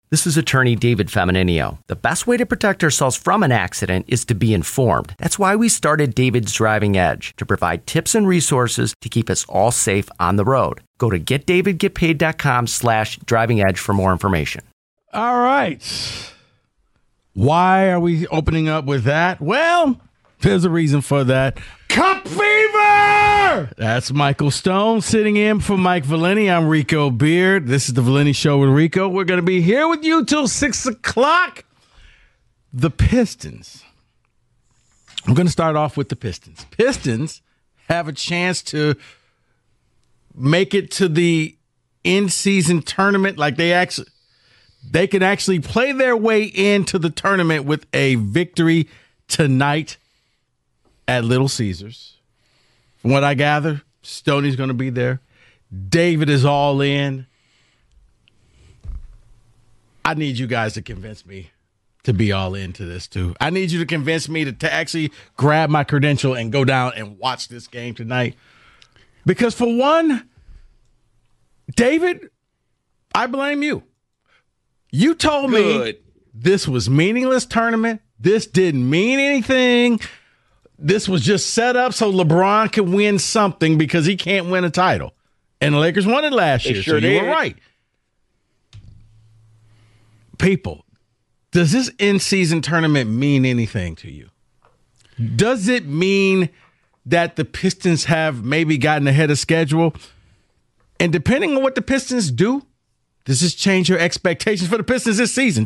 This is attorney David Femininio. The best way to protect ourselves from an accident is to be informed. That's why we started David's Driving Edge, to provide tips and resources to keep us all safe on the road. Go to getdavidgetpaid.com/driving edge for more information. All right. Why are we opening up with that? Well, there's a reason for that. Cup fever! That's Michael Stone sitting in for Mike Valeni. I'm Rico Beard. This is the Valeni Show with Rico. We're going to be here with you till 6 o'clock. The Pistons. I'm going to start off with the Pistons. Pistons have a chance to make it to the in-season tournament. Like they can actually play their way into the tournament with a victory tonight at Little Caesars. From what I gather, Stoney's going to be there. David is all in. I need you guys to convince me to be all into this, too. I need you to convince me to actually grab my credential and go down and watch this game tonight. Because for one, David, I blame you. You told me this was meaningless tournament. This didn't mean anything. This was just set up so LeBron could win something because he can't win a title. And the Lakers won it last year, so you were right. People, does this in-season tournament mean anything to you? Does it mean that the Pistons have maybe gotten ahead of schedule? And depending on what the Pistons do, does this change your expectations for the Pistons this season?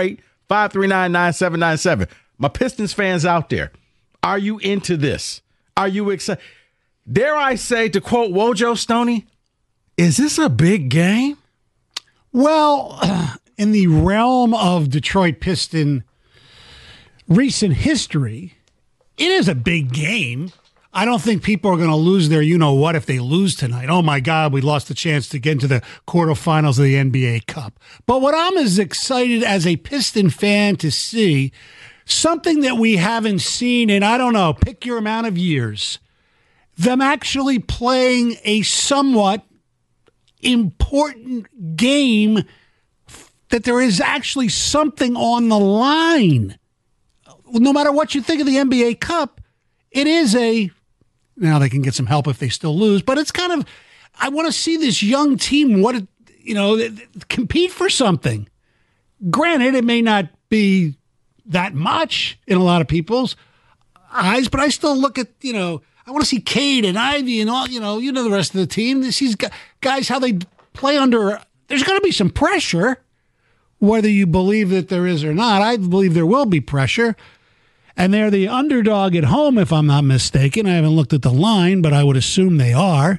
248-539-9797. My Pistons fans out there, are you into this? Are you excited? Dare I say, to quote Wojo Stoney, is this a big game? Well, in the realm of Detroit Piston recent history, it is a big game. I don't think people are going to lose their you-know-what if they lose tonight. Oh, my God, we lost the chance to get into the quarterfinals of the NBA Cup. But what I'm as excited as a Piston fan to see, something that we haven't seen in, I don't know, pick your amount of years, them actually playing a somewhat important game that there is actually something on the line. No matter what you think of the NBA Cup, it is now they can get some help if they still lose, but it's kind of, I want to see this young team, compete for something. Granted, it may not be that much in a lot of people's eyes, but I still look at, I want to see Cade and Ivy and all, the rest of the team. These guys, how they play under, there's going to be some pressure, whether you believe that there is or not. I believe there will be pressure. And they're the underdog at home, if I'm not mistaken. I haven't looked at the line, but I would assume they are.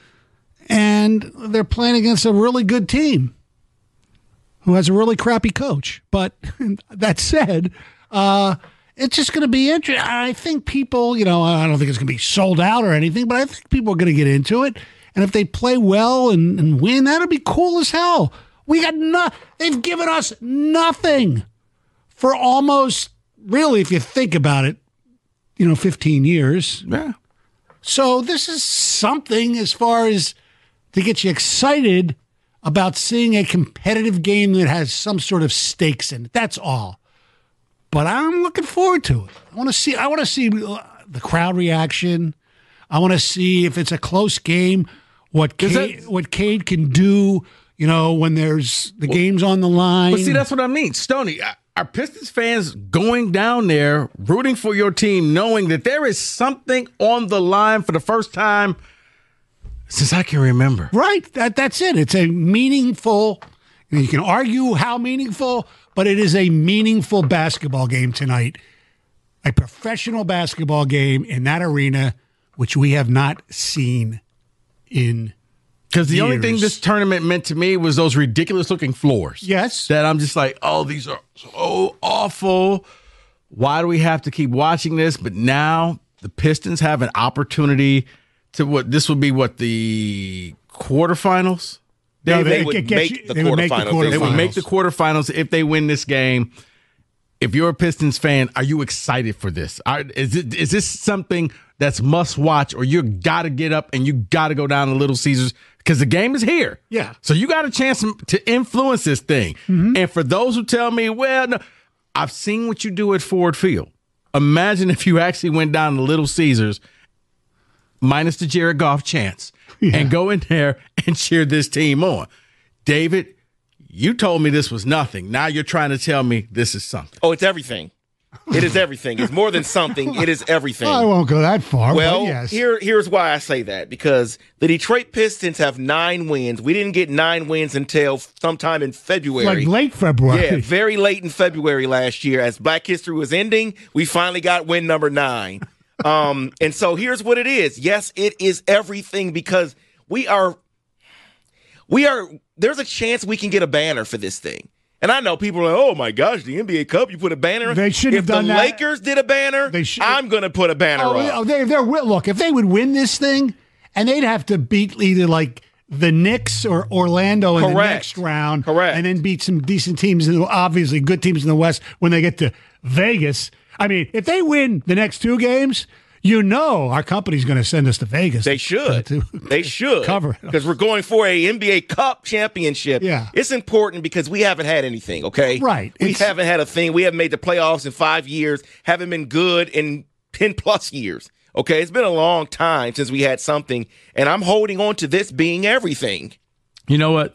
And they're playing against a really good team who has a really crappy coach. But that said, it's just going to be interesting. I think people, I don't think it's going to be sold out or anything, but I think people are going to get into it. And if they play well and win, that'll be cool as hell. They've given us nothing for almost, really, if you think about it, 15 years. Yeah. So this is something as far as to get you excited about seeing a competitive game that has some sort of stakes in it. That's all. But I'm looking forward to it. I want to see the crowd reaction. I want to see if it's a close game, what Cade can do, when there's the game's on the line. But see, that's what I mean. Stoney, are Pistons fans going down there, rooting for your team, knowing that there is something on the line for the first time since I can remember? Right. That's it. It's a meaningful, you can argue how meaningful, but it is a meaningful basketball game tonight. A professional basketball game in that arena, which we have not seen in Because the only thing this tournament meant to me was those ridiculous-looking floors. Yes. That I'm just like, oh, these are so awful. Why do we have to keep watching this? But now the Pistons have an opportunity to the quarterfinals? They would make the quarterfinals. They would make the quarterfinals if they win this game. If you're a Pistons fan, are you excited for this? Is this something that's must watch, or you got to get up and you got to go down to Little Caesars because the game is here. Yeah. So you got a chance to influence this thing. Mm-hmm. And for those who tell me, well, no, I've seen what you do at Ford Field. Imagine if you actually went down to Little Caesars, minus the Jared Goff chance, and go in there and cheer this team on. David, you told me this was nothing. Now you're trying to tell me this is something. Oh, it's everything. It is everything. It's more than something. It is everything. I won't go that far. Well, but yes. here's why I say that. Because the Detroit Pistons have 9 wins. We didn't get 9 wins until sometime in February. Like late February. Yeah, very late in February last year. As Black History was ending, we finally got win number 9. And so here's what it is. Yes, it is everything because we are. There's a chance we can get a banner for this thing. And I know people are like, oh, my gosh, the NBA Cup, you put a banner. They should have done that. If the Lakers did a banner, I'm going to put a banner up. Look, if they would win this thing, and they'd have to beat either like the Knicks or Orlando in the next round. Correct. And then beat some decent teams, obviously good teams in the West when they get to Vegas. I mean, if they win the next 2 games, our company's going to send us to Vegas. They should. They should. Cover. Because we're going for a NBA Cup championship. Yeah. It's important because we haven't had anything, okay? Right. We haven't had a thing. We haven't made the playoffs in 5 years, haven't been good in 10-plus years, okay? It's been a long time since we had something, and I'm holding on to this being everything. You know what?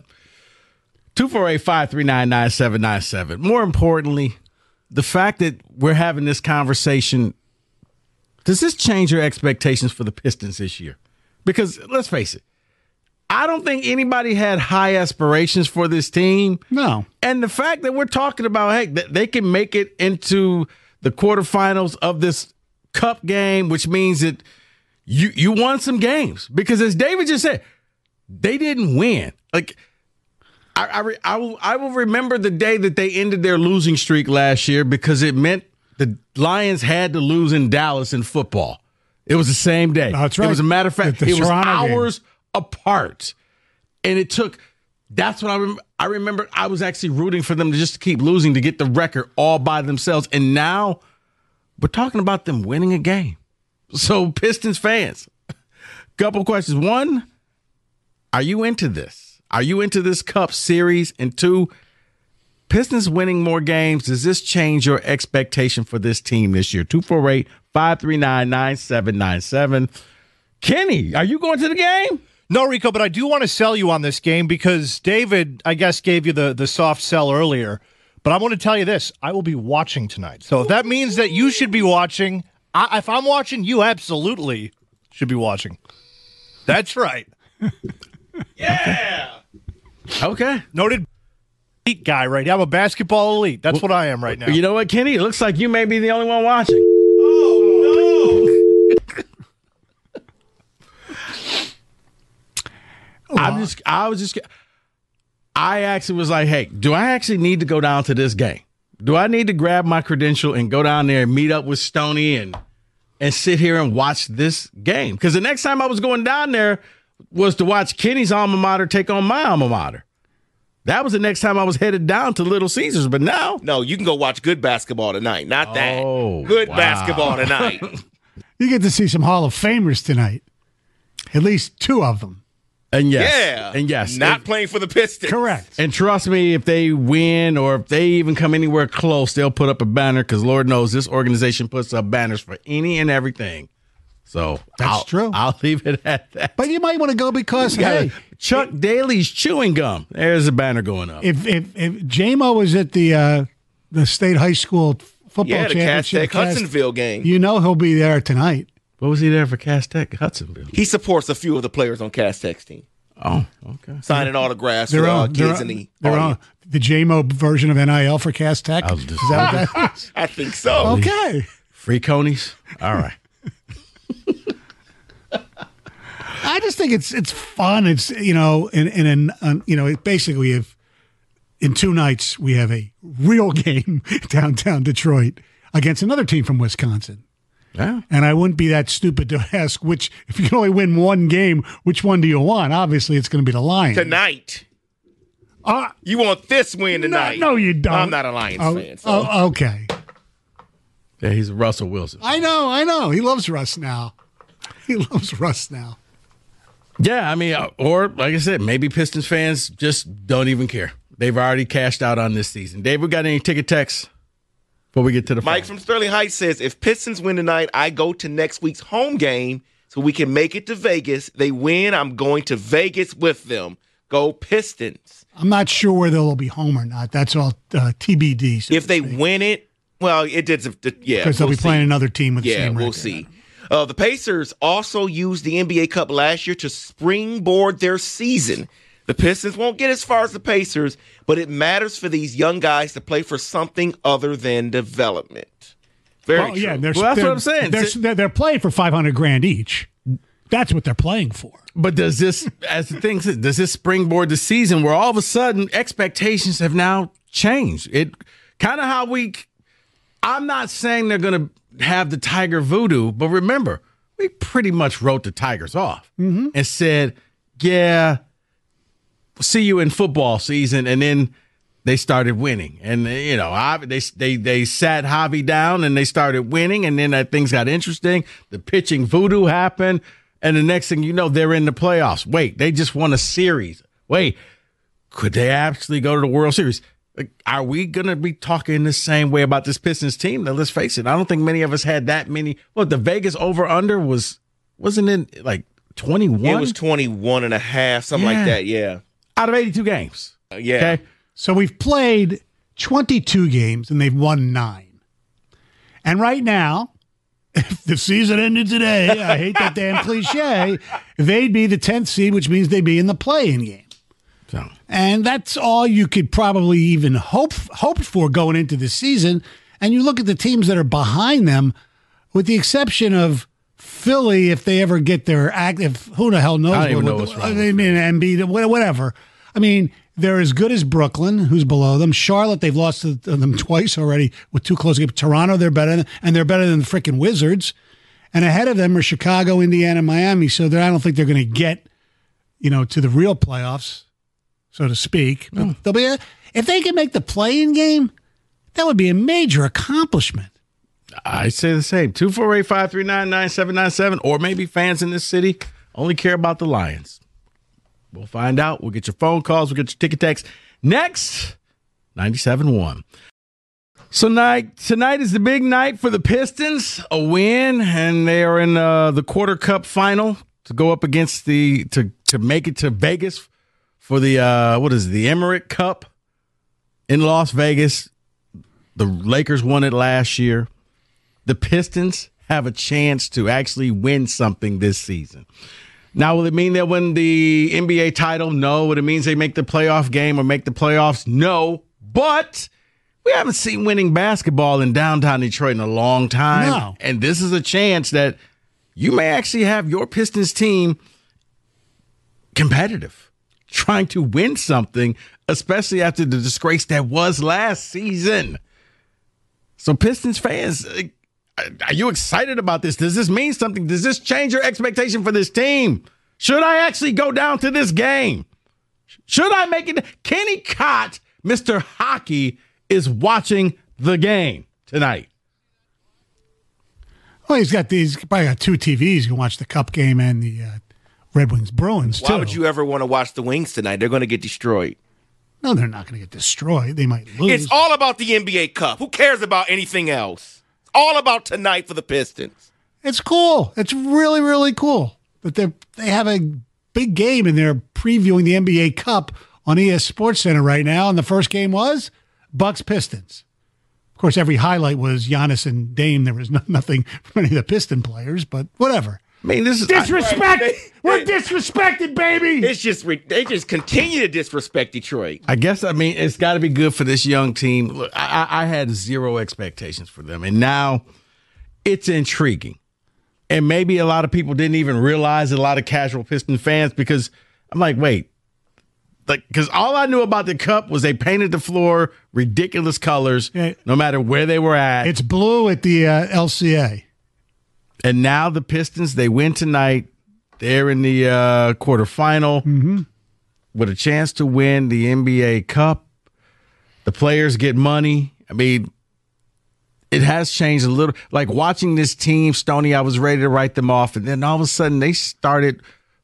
248-539-9797. More importantly, the fact that we're having this conversation, does this change your expectations for the Pistons this year? Because let's face it, I don't think anybody had high aspirations for this team. No. And the fact that we're talking about, hey, they can make it into the quarterfinals of this Cup game, which means that you won some games. Because as David just said, they didn't win. Like, I will remember the day that they ended their losing streak last year because it meant the Lions had to lose in Dallas in football. It was the same day. That's right. It was a matter of fact, The it was Toronto hours apart. And it took, that's what I remember I was actually rooting for them to just keep losing to get the record all by themselves. And now we're talking about them winning a game. So Pistons fans, couple questions. 1, are you into this? Are you into this Cup series? And 2, Pistons winning more games, does this change your expectation for this team this year? 248-539-9797. Kenny, are you going to the game? No, Rico, but I do want to sell you on this game because David, I guess, gave you the soft sell earlier. But I want to tell you this. I will be watching tonight. So if that means that you should be watching, if I'm watching, you absolutely should be watching. That's right. Yeah. Okay. Noted elite guy right now. I'm a basketball elite. That's what I am right now. You know what, Kenny? It looks like you may be the only one watching. Oh, no. I actually was like, hey, do I actually need to go down to this game? Do I need to grab my credential and go down there and meet up with Stoney and sit here and watch this game? Because the next time I was going down there was to watch Kenny's alma mater take on my alma mater. That was the next time I was headed down to Little Caesars, but now... No, you can go watch good basketball tonight, not that. Oh, good wow. basketball tonight. You get to see some Hall of Famers tonight. At least 2 of them. And yes. Yeah. And yes. Not playing for the Pistons. Correct. And trust me, if they win or if they even come anywhere close, they'll put up a banner because Lord knows this organization puts up banners for any and everything. So that's true. I'll leave it at that. But you might want to go because, hey. Chuck Daly's chewing gum. There's a banner going up. If J-Mo was at the state high school football championship. The Cass Tech Hudsonville game. You know he'll be there tonight. What was he there for Cass Tech Hudsonville? He supports a few of the players on Cass Tech's team. Oh, okay. Signing autographs for kids in the audience. The J-Mo version of NIL for Cass Tech? Is that what that is? I think so. Okay. Free conies? All right. I just think it's fun. It's basically we have in 2 nights we have a real game downtown Detroit against another team from Wisconsin. Yeah. And I wouldn't be that stupid to ask if you can only win 1 game, which one do you want? Obviously, it's going to be the Lions tonight. You want this win tonight? No, you don't. I'm not a Lions fan. So. Okay. Yeah, he's Russell Wilson. I know. He loves Russ now. Yeah, I mean, or like I said, maybe Pistons fans just don't even care. They've already cashed out on this season. Dave, we got any ticket texts before we get to the Mike phone? from Sterling Heights says, if Pistons win tonight, I go to next week's home game so we can make it to Vegas. They win, I'm going to Vegas with them. Go Pistons. I'm not sure whether they'll be home or not. That's all TBD. So If they win it, well, it did. Yeah, because they'll be playing another team with the Yeah, same record. we'll see. The Pacers also used the NBA Cup last year to springboard their season. The Pistons won't get as far as the Pacers, but it matters for these young guys to play for something other than development. Very true. Yeah, that's what I'm saying. They're playing for $500,000 each. That's what they're playing for. But does this, as the thing says, does this springboard the season where all of a sudden expectations have now changed? It kind of how I'm not saying they're going to have the Tiger voodoo, but remember, we pretty much wrote the Tigers off and said, yeah, we'll see you in football season. And then they started winning. And, they sat Javi down and they started winning. And then things got interesting. The pitching voodoo happened. And the next thing you know, they're in the playoffs. Wait, they just won a series. Wait, could they actually go to the World Series? Are we going to be talking the same way about this Pistons team? Now, let's face it. I don't think many of us had that many. Well, the Vegas over-under wasn't it like 21? It was 21 and a half, something like that, yeah. Out of 82 games. Yeah. Okay? So we've played 22 games and they've won 9. And right now, if the season ended today, I hate that damn cliche, they'd be the 10th seed, which means they'd be in the play-in game. So. And that's all you could probably even hope for going into the season. And you look at the teams that are behind them, with the exception of Philly, if they ever get their active, who the hell knows? I don't even know what's wrong. I mean, Embiid, whatever. I mean, they're as good as Brooklyn, who's below them. Charlotte, they've lost to them twice already with 2 close games. Toronto, they're better than, and they're better than the freaking Wizards. And ahead of them are Chicago, Indiana, Miami. So I don't think they're going to get, to the real playoffs, so to speak. But they'll be if they can make the play-in game, that would be a major accomplishment. I say the same. 248-539-9797, or maybe fans in this city only care about the Lions. We'll find out. We'll get your phone calls. We'll get your ticket texts. Next, 97.1. So tonight is the big night for the Pistons. A win, and they are in the Quarter Cup final to go up against to make it to Vegas for the the Emirates Cup in Las Vegas. The Lakers won it last year. The Pistons have a chance to actually win something this season. Now, will it mean they'll win the NBA title? No. Will it mean they make the playoff game or make the playoffs? No. But we haven't seen winning basketball in downtown Detroit in a long time. No. And this is a chance that you may actually have your Pistons team competitive, trying to win something, especially after the disgrace that was last season. So Pistons fans, are you excited about this? Does this mean something? Does this change your expectation for this team? Should I actually go down to this game? Should I make it? Kenny Cott, Mr. Hockey, is watching the game tonight. Well, he's probably got 2 TVs. You can watch the Cup game and the Red Wings Bruins, too. Why would you ever want to watch the Wings tonight? They're going to get destroyed. No, they're not going to get destroyed. They might lose. It's all about the NBA Cup. Who cares about anything else? All about tonight for the Pistons. It's cool. It's really, really cool. But they have a big game, and they're previewing the NBA Cup on ES Sports Center right now. And the first game was Bucks Pistons. Of course, every highlight was Giannis and Dame. There was nothing from any of the Piston players, but whatever. I mean, this is Disrespect. We're disrespected, baby. It's just they just continue to disrespect Detroit. I guess, it's got to be good for this young team. Look, I had zero expectations for them, and now it's intriguing. And maybe a lot of people didn't even realize, a lot of casual Piston fans, because I'm like, wait. Because all I knew about the Cup was they painted the floor ridiculous colors, no matter where they were at. It's blue at the LCA. And now the Pistons, they win tonight. They're in the quarterfinal with a chance to win the NBA Cup. The players get money. I mean, it has changed a little. Like watching this team, Stoney, I was ready to write them off. And then all of a sudden they started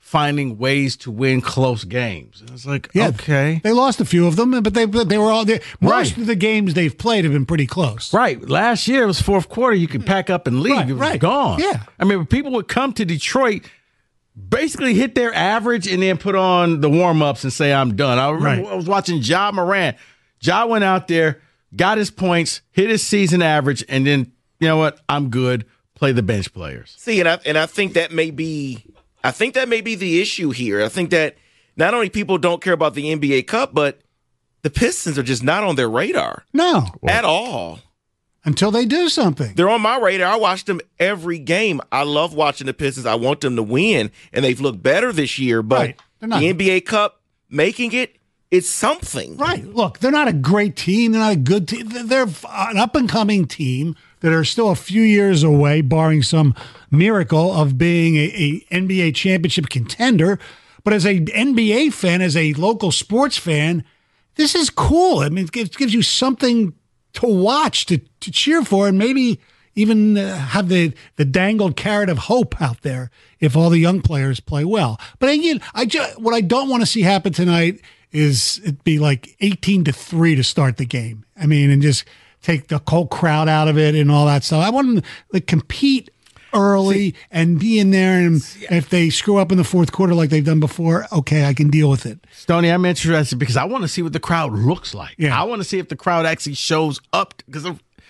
finding ways to win close games. And it's like, Yeah, okay. they lost a few of them, but they were all there. Most of the games they've played have been pretty close. Right. Last year, it was fourth quarter. You could pack up and leave. It was gone. Yeah. I mean, people would come to Detroit, basically hit their average, and then put on the warm-ups and say, I'm done. I remember I was watching Ja Morant. Ja went out there, got his points, hit his season average, and then, you know what? I'm good. Play the bench players. See, and I think that may be the issue here. I think that not only people don't care about the NBA Cup, but the Pistons are just not on their radar. No. At all. Until they do something. They're on my radar. I watch them every game. I love watching the Pistons. I want them to win, and they've looked better this year. But the NBA Cup making it's something. Right. Look, they're not a great team. They're not a good team. They're an up-and-coming team that are still a few years away, barring some miracle, of being a NBA championship contender. But as an NBA fan, as a local sports fan, this is cool. I mean, it gives you something to watch, to cheer for, and maybe even have the dangled carrot of hope out there if all the young players play well. But again, what I don't want to see happen tonight is it be like 18-3 to start the game. I mean, and just take the whole crowd out of it and all that stuff. I want them to compete early and be in there, and if they screw up in the fourth quarter like they've done before, okay, I can deal with it. Stoney, I'm interested because I want to see what the crowd looks like. Yeah. I want to see if the crowd actually shows up, because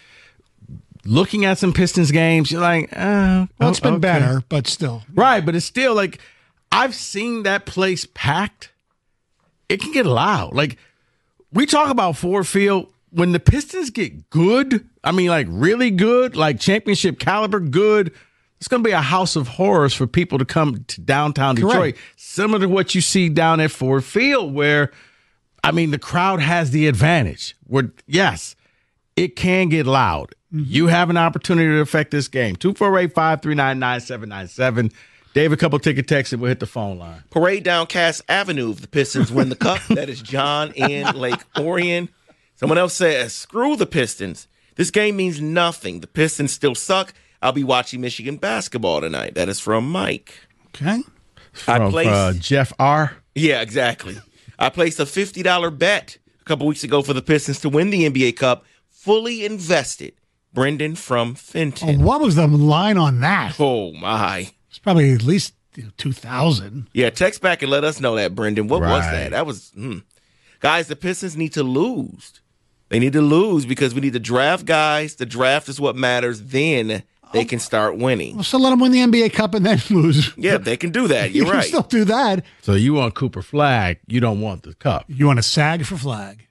looking at some Pistons games, you're like, well, it's been better, but still. Right, but it's still like, I've seen that place packed. It can get loud. Like, we talk about Ford Field. When the Pistons get good, I mean, like really good, like championship caliber good, it's going to be a house of horrors for people to come to downtown Detroit. Similar to what you see down at Ford Field, where, I mean, the crowd has the advantage. Where, yes, it can get loud. Mm-hmm. You have an opportunity to affect this game. 248-539-9797. Dave, a couple ticket texts and we'll hit the phone line. Parade down Cass Avenue if the Pistons win the cup. That is John in Lake Orion. Someone else says, screw the Pistons. This game means nothing. The Pistons still suck. I'll be watching Michigan basketball tonight. That is from Mike. Okay. From Jeff R. Yeah, exactly. I placed a $50 bet a couple weeks ago for the Pistons to win the NBA Cup. Fully invested. Brendan from Fenton. Oh, what was the line on that? Oh, my. It's probably at least 2,000. Yeah, text back and let us know that, Brendan. What was that? That was, Guys, the Pistons need to lose. They need to lose because we need to draft guys. The draft is what matters. Then they can start winning. Well, so let them win the NBA Cup and then lose. Yeah, they can do that. You're you right. can still do that. So you want Cooper Flag. You don't want the cup. You want to sag for Flag.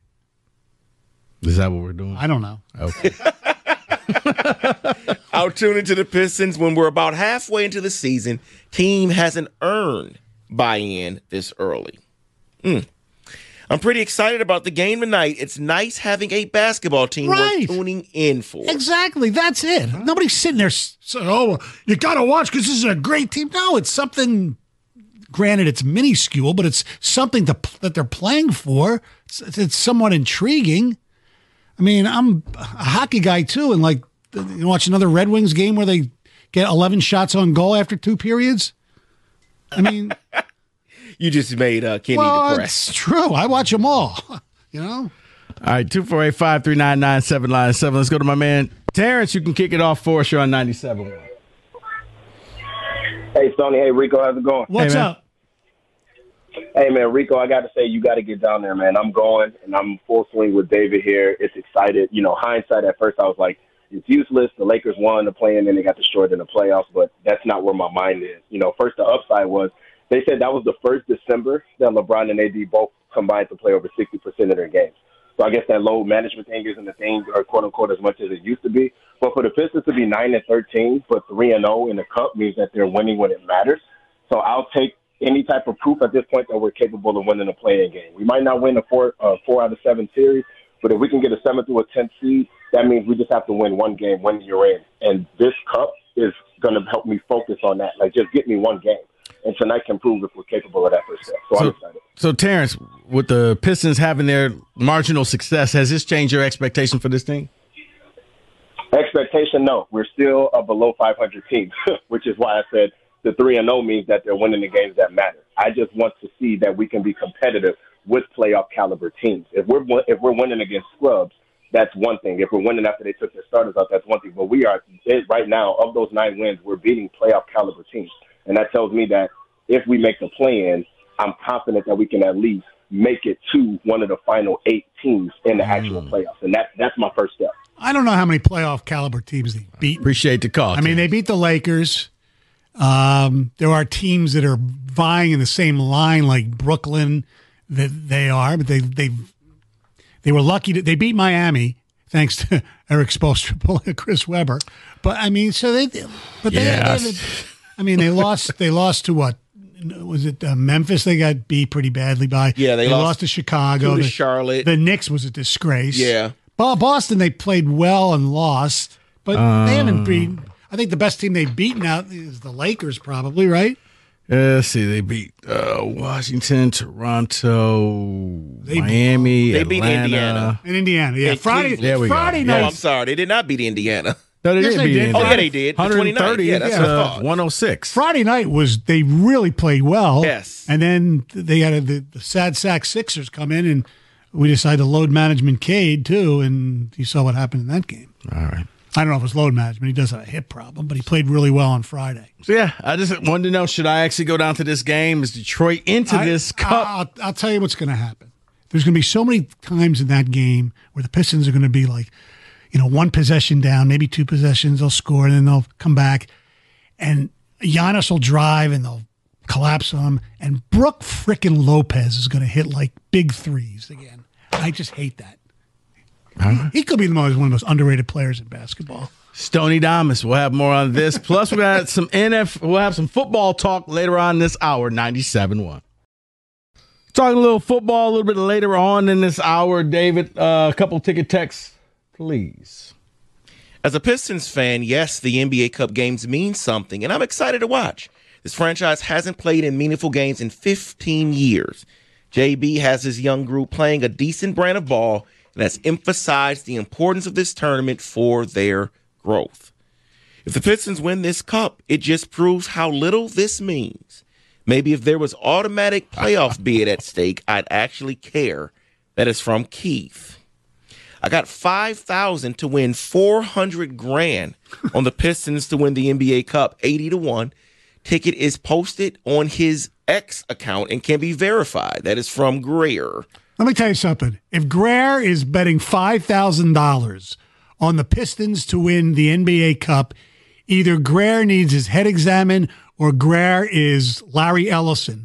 Is that what we're doing? I don't know. Okay. I'll tune into the Pistons when we're about halfway into the season. Team hasn't earned buy-in this early. I'm pretty excited about the game tonight. It's nice having a basketball team we're tuning in for. Exactly. That's it. Nobody's sitting there saying, oh, you got to watch because this is a great team. No, it's something, granted, it's minuscule, but it's something that they're playing for. It's somewhat intriguing. I mean, I'm a hockey guy, too, and like, you watch another Red Wings game where they get 11 shots on goal after 2 periods? I mean... You just made Kenny depressed. It's true. I watch them all. You know? All right, 248-539-9797. Let's go to my man Terrence. You can kick it off for us. You're on 97. Hey, Stoney. Hey, Rico. How's it going? What's up? Hey, man, Rico, I got to say, you got to get down there, man. I'm going, and I'm full swing with David here. It's excited. You know, hindsight, at first I was like, it's useless. The Lakers won the play-in, and they got destroyed in the playoffs, but that's not where my mind is. You know, first the upside was, they said that was the first December that LeBron and AD both combined to play over 60% of their games. So I guess that load management thing isn't a thing, or quote-unquote, as much as it used to be. But for the Pistons to be 9-13, but 3-0 in the Cup means that they're winning when it matters. So I'll take any type of proof at this point that we're capable of winning a play-in game. We might not win a 4 out of 7 series, but if we can get a 7th through a 10th seed, that means we just have to win one game, 1 year in. And this Cup is going to help me focus on that. Like, just get me one game. And tonight can prove if we're capable of that first step. So I'm excited. So, Terrence, with the Pistons having their marginal success, has this changed your expectation for this team? Expectation, no. We're still a below 500 team, which is why I said the 3-0 means that they're winning the games that matter. I just want to see that we can be competitive with playoff caliber teams. If we're winning against scrubs, that's one thing. If we're winning after they took their starters out, that's one thing. But we are right now, of those 9 wins, we're beating playoff caliber teams, and that tells me that if we make the play-in, I'm confident that we can at least make it to one of the final 8 teams in the actual playoffs, and that's my first step. I don't know how many playoff caliber teams they beat. Appreciate the call. I mean, they beat the Lakers. There are teams that are vying in the same line, like Brooklyn, that they are, but they were lucky they beat Miami thanks to Eric Spoelstra and Chris Webber. But I mean, so they lost to what? Was it Memphis? They got beat pretty badly by. Yeah, they lost to Chicago. To Charlotte. The Knicks was a disgrace. Yeah. Boston, they played well and lost, but they haven't beaten. I think the best team they've beaten out is the Lakers, probably, right? Let's see. They beat Washington, Toronto, Miami, They beat Atlanta. Indiana, yeah. Friday night. No, I'm sorry. They did not beat Indiana. No, Yes, they did. Oh, yeah, they did. The 130 29th. Yeah, that's what I thought. 106. Friday night they really played well. Yes. And then they had the sad sack Sixers come in, and we decided to load management Cade, too, and you saw what happened in that game. All right. I don't know if it was load management. He does have a hip problem, but he played really well on Friday. So, yeah, I just wanted to know, should I actually go down to this game? Is Detroit into this cup? I'll tell you what's going to happen. There's going to be so many times in that game where the Pistons are going to be like, one possession down, maybe 2 possessions, they'll score, and then they'll come back. And Giannis will drive, and they'll collapse on him. And Brook frickin' Lopez is going to hit, like, big threes again. I just hate that. He could be one of the most underrated players in basketball. Stoney Damas. We'll have more on this. Plus, we'll have some football talk later on this hour, 97.1. Talking a little football a little bit later on in this hour. David, a couple ticket texts, please. As a Pistons fan, yes, the NBA Cup games mean something, and I'm excited to watch. This franchise hasn't played in meaningful games in 15 years. JB has his young group playing a decent brand of ball, and has emphasized the importance of this tournament for their growth. If the Pistons win this cup, it just proves how little this means. Maybe if there was automatic playoff bid at stake, I'd actually care. That is from Keith. I got 5,000 to win 400 grand on the Pistons to win the NBA Cup, 80-1. Ticket is posted on his X account and can be verified. That is from Greer. Let me tell you something. If Greer is betting $5,000 on the Pistons to win the NBA Cup, either Greer needs his head examined or Greer is Larry Ellison.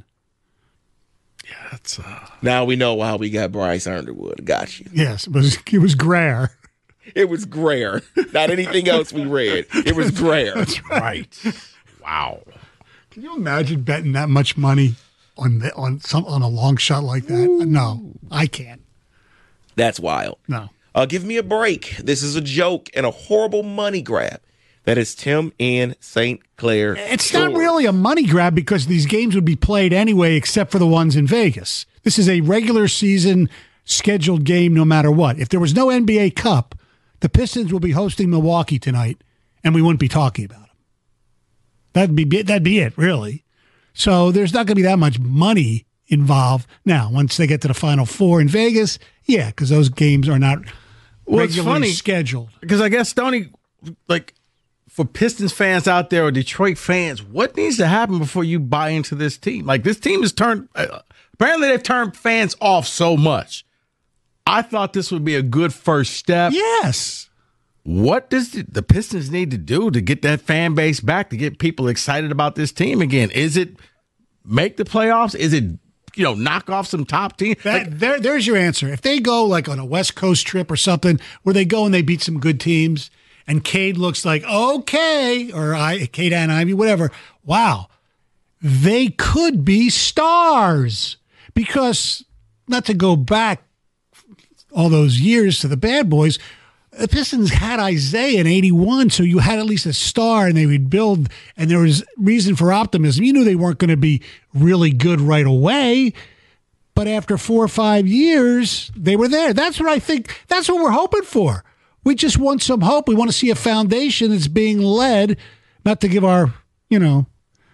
Yeah, that's Now we know why we got Bryce Underwood. Got you. Yes, it was Greer. It was Greer. Not anything else we read. It was Greer. That's right. Wow. Can you imagine betting that much money on a long shot like that? Ooh. No, I can't. That's wild. No. Give me a break. This is a joke and a horrible money grab. That is Tim in St. Clair. It's not really a money grab because these games would be played anyway except for the ones in Vegas. This is a regular season scheduled game no matter what. If there was no NBA Cup, the Pistons will be hosting Milwaukee tonight, and we wouldn't be talking about them. That'd be it, really. So there's not going to be that much money involved. Now, once they get to the Final Four in Vegas, yeah, because those games are not regularly scheduled. Because I guess, Stoney, like, for Pistons fans out there or Detroit fans, what needs to happen before you buy into this team? Like, this team has turned apparently they've turned fans off so much. I thought this would be a good first step. Yes. What does the Pistons need to do to get that fan base back, to get people excited about this team again? Is it make the playoffs? Is it, knock off some top teams? There's your answer. If they go like on a West Coast trip or something where they go and they beat some good teams and Cade looks like, okay, or Cade and Ivy, whatever, wow, they could be stars. Because, not to go back all those years to the Bad Boys, the Pistons had Isaiah in 81, so you had at least a star, and they would build, and there was reason for optimism. You knew they weren't going to be really good right away, but after 4 or 5 years, they were there. That's what I think. That's what we're hoping for. We just want some hope. We want to see a foundation that's being led, not to give our,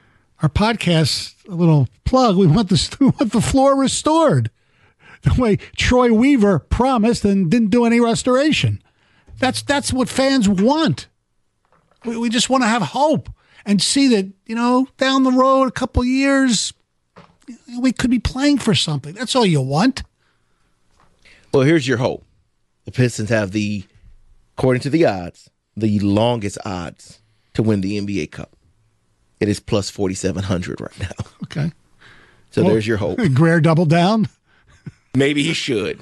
our podcast, a little plug, we want the floor restored the way Troy Weaver promised and didn't do any restoration. That's what fans want. We just want to have hope and see that, down the road, a couple years, we could be playing for something. That's all you want. Well, here's your hope. The Pistons have according to the odds, the longest odds to win the NBA Cup. It is plus 4,700 right now. Okay. So there's your hope. Greer double down? Maybe he should.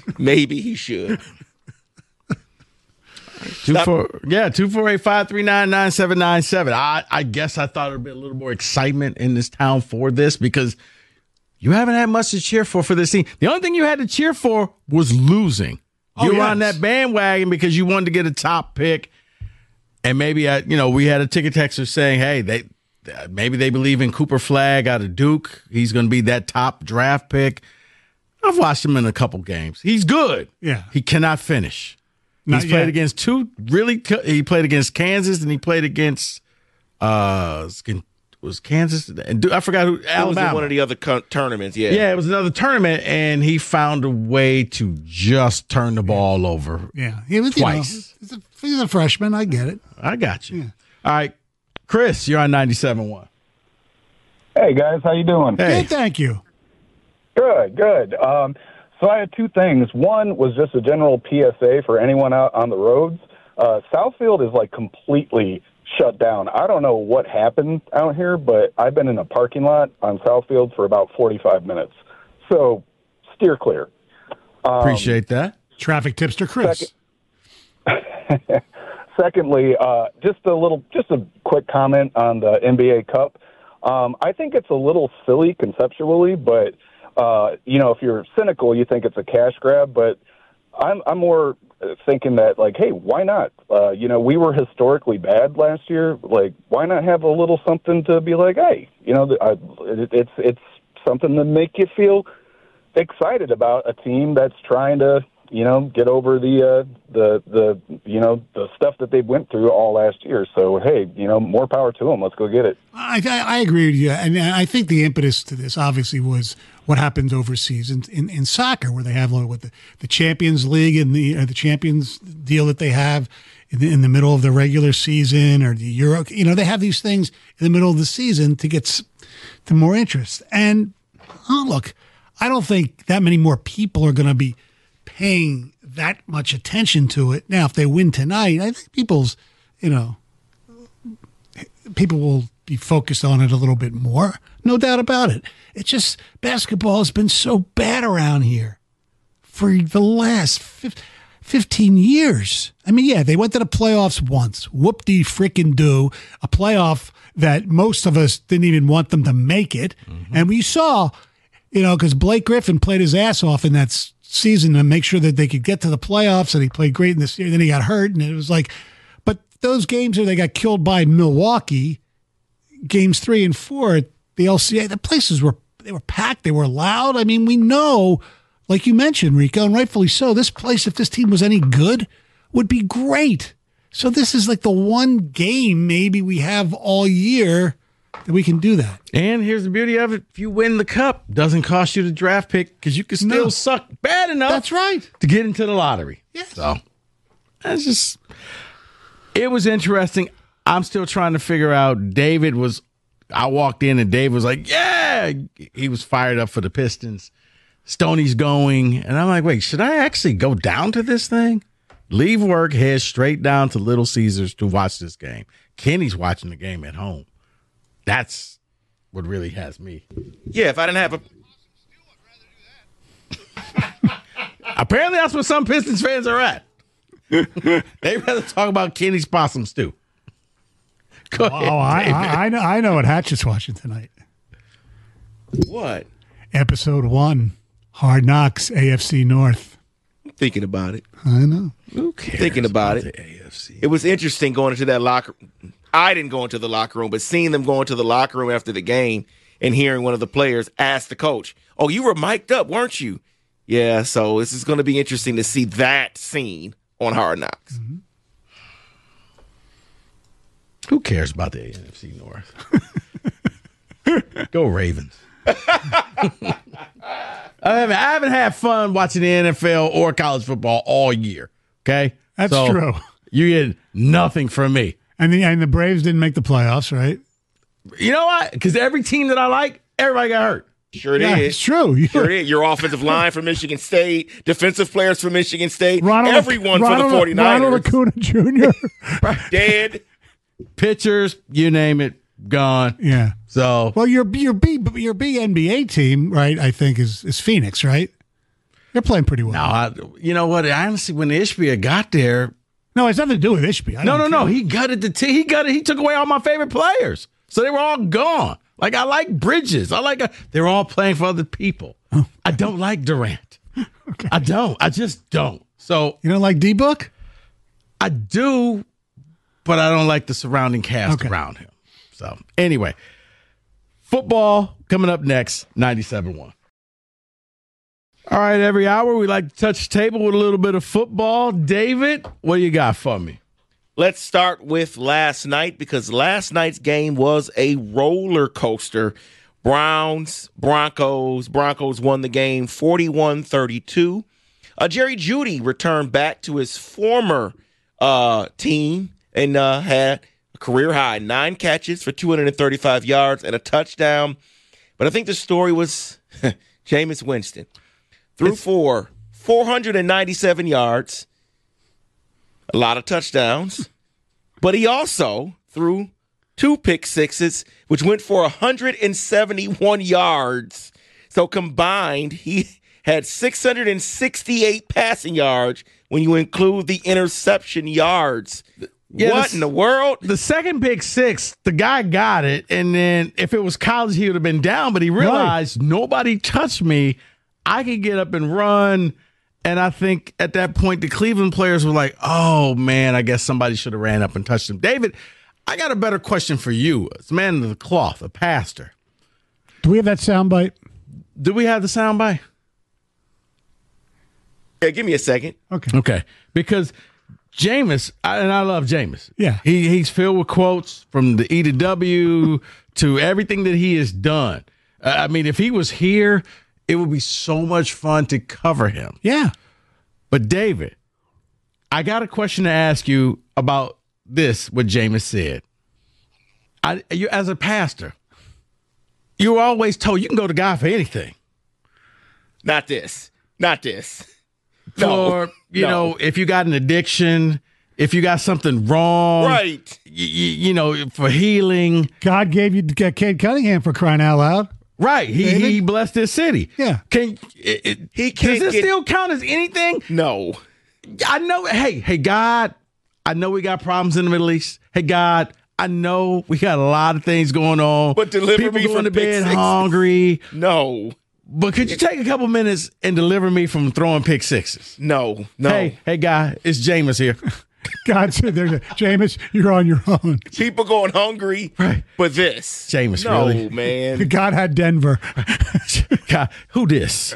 248-539-9797. I guess I thought there'd be a little more excitement in this town for this because you haven't had much to cheer for this team. The only thing you had to cheer for was losing. You were on that bandwagon because you wanted to get a top pick. And maybe, we had a ticket texter saying, hey, maybe they believe in Cooper Flagg out of Duke. He's going to be that top draft pick. I've watched him in a couple games. He's good. Yeah. He cannot finish. He's played against two he played against Kansas and he played against was Kansas and I forgot who Alabama. It was in one of the other tournaments, yeah. Yeah, it was another tournament and he found a way to just turn the ball over. Yeah. He was twice. He's a freshman, I get it. I got you. Yeah. All right. Chris, you're on 97.1. Hey guys, how you doing? Hey, thank you. Good. So I had two things. One was just a general PSA for anyone out on the roads. Southfield is like completely shut down. I don't know what happened out here, but I've been in a parking lot on Southfield for about 45 minutes. So steer clear. Appreciate that. Traffic tipster Chris. Secondly, just a quick comment on the NBA Cup. I think it's a little silly conceptually, but if you're cynical, you think it's a cash grab, but I'm more thinking that, like, hey, why not? We were historically bad last year. Like, why not have a little something to be like, hey, it's something to make you feel excited about a team that's trying to, get over the stuff that they went through all last year. So, hey, more power to them. Let's go get it. I agree with you. And I think the impetus to this obviously was what happens overseas in soccer, where they have with the Champions League and the Champions deal that they have in the middle of the regular season, or the Euro. They have these things in the middle of the season to get to more interest. And look, I don't think that many more people are going to be paying that much attention to it. Now, if they win tonight, I think people will be focused on it a little bit more. No doubt about it. It's just basketball has been so bad around here for the last 15 years. I mean, yeah, they went to the playoffs once. Whoop-de-frickin-do. A playoff that most of us didn't even want them to make it. Mm-hmm. And we saw, because Blake Griffin played his ass off in that season to make sure that they could get to the playoffs, and he played great in this year. Then he got hurt, and it was like, but those games where they got killed by Milwaukee, games 3 and 4 at the LCA, the places were packed, they were loud. I mean, we know, like you mentioned, Rico, and rightfully so, this place, if this team was any good, would be great. So this is like the one game maybe we have all year that we can do that. And here's the beauty of it. If you win the cup, it doesn't cost you the draft pick because you can still suck bad enough. That's right. To get into the lottery. Yes. So it was interesting. I'm still trying to figure out. I walked in and Dave was like, yeah, he was fired up for the Pistons. Stoney's going. And I'm like, wait, should I actually go down to this thing? Leave work, head straight down to Little Caesars to watch this game. Kenny's watching the game at home. That's what really has me. Yeah, if I didn't have Apparently that's where some Pistons fans are at. They'd rather talk about Kenny's possum stew. Go ahead, I know what Hatch is watching tonight. What? Episode 1, Hard Knocks, AFC North. I'm thinking about it. I know. Who cares? Thinking about it. The AFC. It was interesting going into that locker. I didn't go into the locker room, but seeing them go into the locker room after the game and hearing one of the players ask the coach, "Oh, you were mic'd up, weren't you?" Yeah, so this is going to be interesting to see that scene on Hard Knocks. Mm-hmm. Who cares about the NFC North? Go Ravens. I haven't had fun watching the NFL or college football all year. Okay, That's true. You get nothing from me. And the Braves didn't make the playoffs, right? You know what? Because every team that I like, everybody got hurt. Sure it Yeah, is. it's true. Sure it is. Your offensive line from Michigan State, defensive players from Michigan State, Ronald for the 49ers. Ronald Acuna Jr. Dead. Pitchers, you name it, gone. Yeah. So Well, your B NBA team, right? I think is Phoenix, right? They're playing pretty well. you know what? Honestly, when Ishbia got there, No, it's nothing to do with Ishbia. no. He gutted the team. He took away all my favorite players, so they were all gone. Like I like Bridges. They're all playing for other people. Oh. I don't like Durant. Okay. I don't. I just don't. So You don't like D-Book? I do, but I don't like the surrounding cast Okay. around him. So anyway, football coming up next, 97.1. All right, every hour we like to touch the table with a little bit of football. David, what do you got for me? Let's start with last night because last night's game was a roller coaster. Broncos won the game 41-32. Jerry Jeudy returned back to his former team and had a career high 9 catches for 235 yards and a touchdown. But I think the story was Jameis Winston. Threw for 497 yards, a lot of touchdowns, but he also threw 2 pick sixes, which went for 171 yards. So combined, he had 668 passing yards when you include the interception yards. Yeah, what in the world? The second pick six, the guy got it, and then if it was college, he would have been down, but he realized nobody touched me. I could get up and run. And I think at that point, the Cleveland players were like, oh, man, I guess somebody should have ran up and touched him. David, I got a better question for you. As a man of the cloth, a pastor. Do we have that soundbite? Do we have the soundbite? Yeah, give me a second. Okay. Because Jameis, and I love Jameis. Yeah. He's filled with quotes from the E to W to everything that he has done. I mean, if he was here, it would be so much fun to cover him. Yeah. But David, I got a question to ask you about this, what Jameis said. You, as a pastor, you were always told you can go to God for anything. Not this. For, you know, if you got an addiction, if you got something wrong. Right. You know, for healing. God gave you Cade Cunningham for crying out loud. Right. He blessed this city. Yeah. Does this still count as anything? No. I know. Hey, God, I know we got problems in the Middle East. Hey, God, I know we got a lot of things going on. But deliver People me going from to bed pick sixes. hungry. No. But could you take a couple minutes and deliver me from throwing pick sixes? No. Hey, guy, it's Jameis here. God said, Jameis, you're on your own. People going hungry, Right. but this. Jameis, no, really? man. God had Denver. God, who this?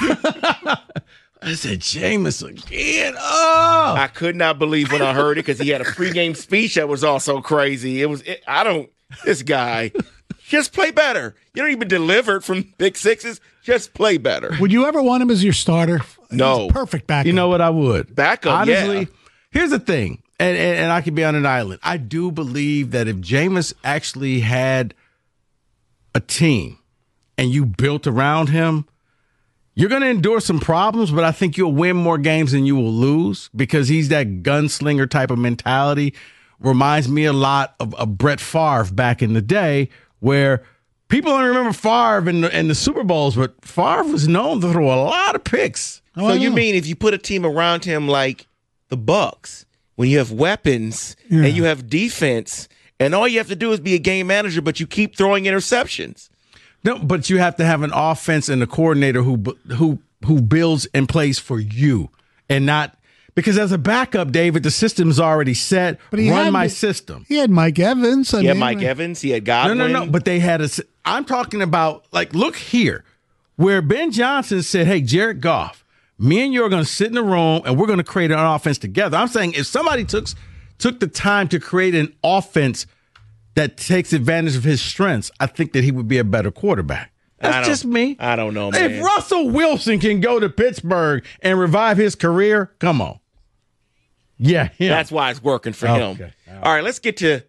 I said, Jameis again. Oh, I could not believe when I heard it because he had a pregame speech that was also crazy. This guy, just play better. You don't even deliver it from pick sixes. Just play better. Would you ever want him as your starter? No. He's a perfect backup. you know what? I would. Backup, Honestly, yeah. here's the thing, and I could be on an island. I do believe that if Jameis actually had a team and you built around him, you're going to endure some problems, but I think you'll win more games than you will lose because he's that gunslinger type of mentality. Reminds me a lot of Brett Favre back in the day where people don't remember Favre in the Super Bowls, but Favre was known to throw a lot of picks. So you mean if you put a team around him like the Bucks, when you have weapons and you have defense, and all you have to do is be a game manager, but you keep throwing interceptions. No, but you have to have an offense and a coordinator who builds and plays for you, and not because as a backup, David, the system's already set. But he Run had- my system. He had Mike Evans. He had Mike Evans. He had Godwin. No. But they had I'm talking about look here, where Ben Johnson said, "Hey, Jared Goff, me and you are going to sit in a room and we're going to create an offense together." I'm saying if somebody took the time to create an offense that takes advantage of his strengths, I think that he would be a better quarterback. That's just me. I don't know, man. If Russell Wilson can go to Pittsburgh and revive his career, come on. Yeah, that's why it's working for him. All right, let's get to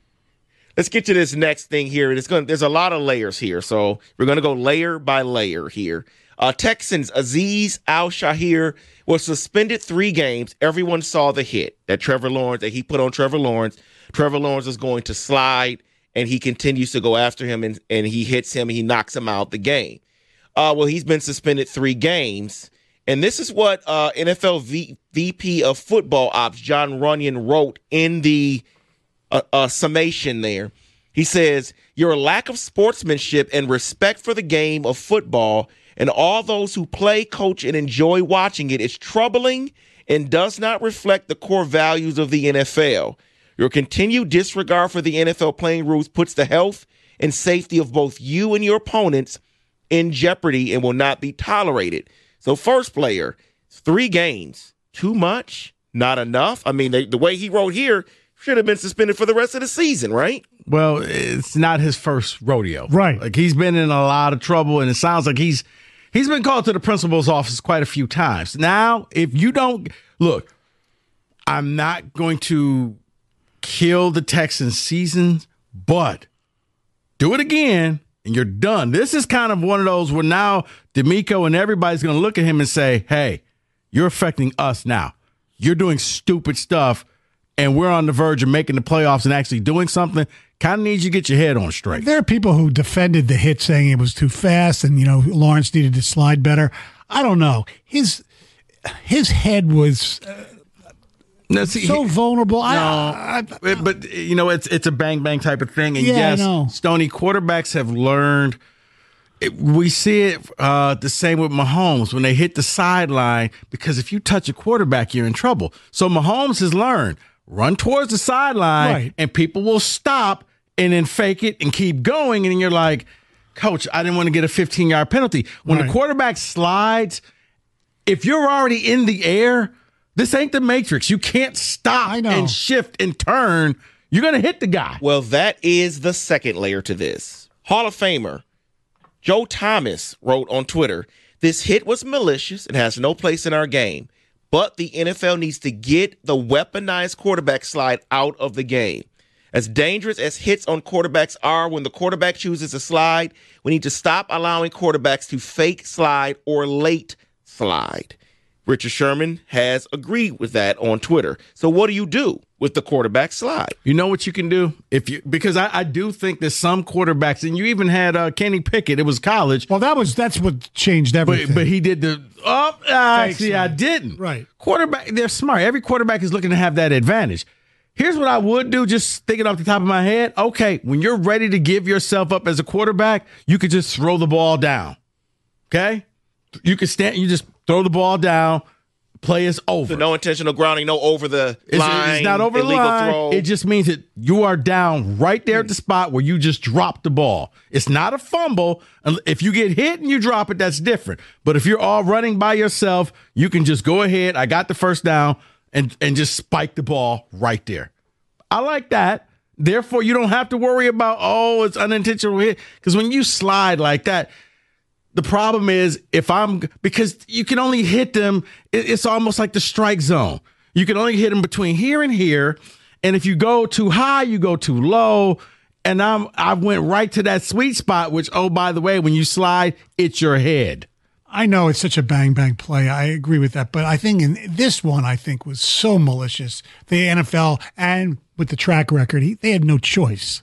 this next thing here. There's a lot of layers here, so we're going to go layer by layer here. Texans Azeez Al-Shaair was suspended 3 games. Everyone saw the hit that he put on Trevor Lawrence. Trevor Lawrence is going to slide, and he continues to go after him, and he hits him, and he knocks him out the game. Well, he's been suspended 3 games, and this is what NFL VP of Football Ops John Runyon wrote in the summation there. He says, "Your lack of sportsmanship and respect for the game of football and all those who play, coach, and enjoy watching it is troubling and does not reflect the core values of the NFL. Your continued disregard for the NFL playing rules puts the health and safety of both you and your opponents in jeopardy and will not be tolerated." So first player, 3 games, too much, not enough. I mean, the way he wrote here, should have been suspended for the rest of the season, right? Well, it's not his first rodeo. Right. Like, he's been in a lot of trouble, and it sounds like he's been called to the principal's office quite a few times. Now, if you don't – look, I'm not going to kill the Texans' season, but do it again, and you're done. This is kind of one of those where now DeMeco and everybody's going to look at him and say, hey, you're affecting us now. You're doing stupid stuff, and we're on the verge of making the playoffs and actually doing something. Kind of needs you to get your head on straight. There are people who defended the hit, saying it was too fast and, Lawrence needed to slide better. I don't know. His head was so vulnerable. But it's a bang-bang type of thing. And yes, Stoney, quarterbacks have learned. We see it the same with Mahomes when they hit the sideline, because if you touch a quarterback, you're in trouble. So Mahomes has learned, run towards the sideline, and people will stop and then fake it and keep going. And then you're like, Coach, I didn't want to get a 15-yard penalty. When the quarterback slides, if you're already in the air, this ain't the Matrix. You can't stop and shift and turn. You're going to hit the guy. Well, that is the second layer to this. Hall of Famer Joe Thomas wrote on Twitter, "This hit was malicious and has no place in our game, but the NFL needs to get the weaponized quarterback slide out of the game. As dangerous as hits on quarterbacks are, when the quarterback chooses to slide, we need to stop allowing quarterbacks to fake slide or late slide." Richard Sherman has agreed with that on Twitter. So what do you do with the quarterback slide? You know what you can do? Because I do think that some quarterbacks, and you even had Kenny Pickett, it was college. Well, that's what changed everything. But he did I didn't. Right. Quarterback, they're smart. Every quarterback is looking to have that advantage. Here's what I would do, just thinking off the top of my head. Okay, when you're ready to give yourself up as a quarterback, you could just throw the ball down. Okay? You can stand, you just throw the ball down, play is over. So no intentional grounding, no over the line. It's not over the line. Throw. It just means that you are down right there at the spot where you just dropped the ball. It's not a fumble. If you get hit and you drop it, that's different. But if you're all running by yourself, you can just go ahead. I got the first down and just spike the ball right there. I like that. Therefore, you don't have to worry about, it's unintentional hit. Because when you slide like that, the problem is because you can only hit them, it's almost like the strike zone. You can only hit them between here and here. And if you go too high, you go too low. And I went right to that sweet spot, which, by the way, when you slide, it's your head. I know it's such a bang-bang play. I agree with that. But I think in this one, was so malicious. The NFL, and with the track record, they had no choice.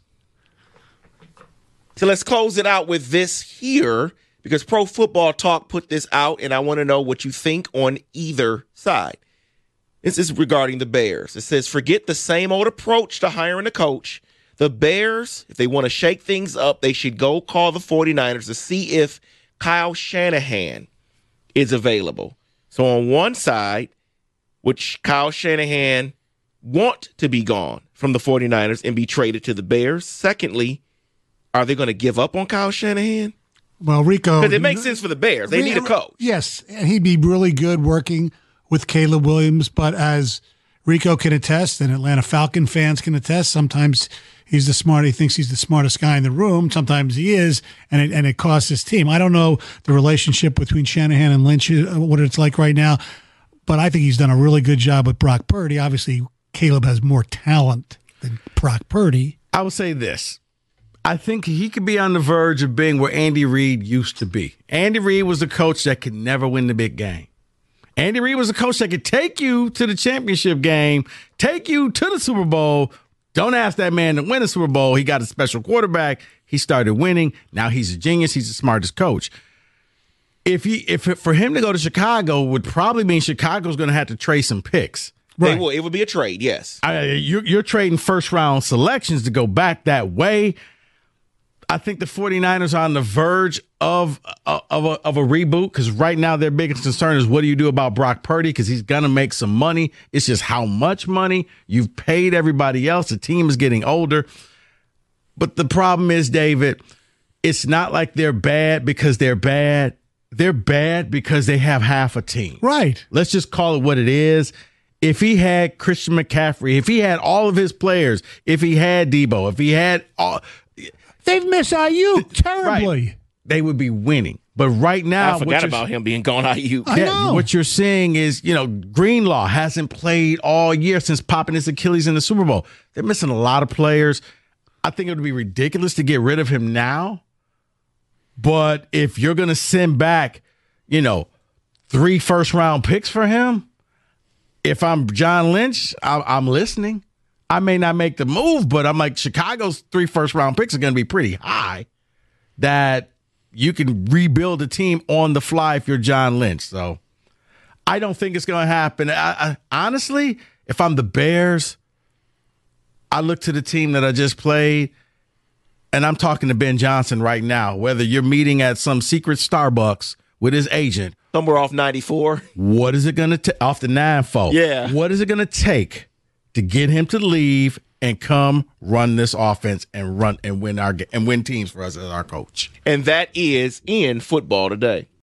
So let's close it out with this here, because Pro Football Talk put this out, and I want to know what you think on either side. This is regarding the Bears. It says, forget the same old approach to hiring a coach. The Bears, if they want to shake things up, they should go call the 49ers to see if Kyle Shanahan is available. So on one side, which Kyle Shanahan want to be gone from the 49ers and be traded to the Bears. Secondly, are they going to give up on Kyle Shanahan? Well, Rico, because it makes sense for the Bears. They need a coach. Yes, and he'd be really good working with Caleb Williams. But as Rico can attest, and Atlanta Falcon fans can attest, sometimes he's the smart. He thinks he's the smartest guy in the room. Sometimes he is, and it costs his team. I don't know the relationship between Shanahan and Lynch, what it's like right now, but I think he's done a really good job with Brock Purdy. Obviously, Caleb has more talent than Brock Purdy. I would say this. I think he could be on the verge of being where Andy Reid used to be. Andy Reid was a coach that could never win the big game. Andy Reid was a coach that could take you to the championship game, take you to the Super Bowl. Don't ask that man to win a Super Bowl. He got a special quarterback. He started winning. Now he's a genius. He's the smartest coach. For him to go to Chicago would probably mean Chicago's going to have to trade some picks. Right. It would be a trade, yes. You're trading first-round selections to go back that way. I think the 49ers are on the verge of a reboot because right now their biggest concern is what do you do about Brock Purdy because he's going to make some money. It's just how much money. You've paid everybody else. The team is getting older. But the problem is, David, it's not like they're bad because they're bad. They're bad because they have half a team. Right. Let's just call it what it is. If he had Christian McCaffrey, if he had all of his players, if he had Debo, if he had all... They've missed Ayuk terribly. Right. They would be winning. But right now, I forgot about him being gone Ayuk. I know. What you're seeing is, Greenlaw hasn't played all year since popping his Achilles in the Super Bowl. They're missing a lot of players. I think it would be ridiculous to get rid of him now. But if you're going to send back, 3 first-round picks for him, if I'm John Lynch, I'm listening. I may not make the move, but I'm like, Chicago's 3 first-round picks are going to be pretty high that you can rebuild a team on the fly if you're John Lynch. So I don't think it's going to happen. I honestly, if I'm the Bears, I look to the team that I just played, and I'm talking to Ben Johnson right now, whether you're meeting at some secret Starbucks with his agent. Somewhere off 94. What is it going to take? Off the 9-4. Yeah. What is it going to take to get him to leave and come run this offense and win teams for us as our coach? And that is in Football Today.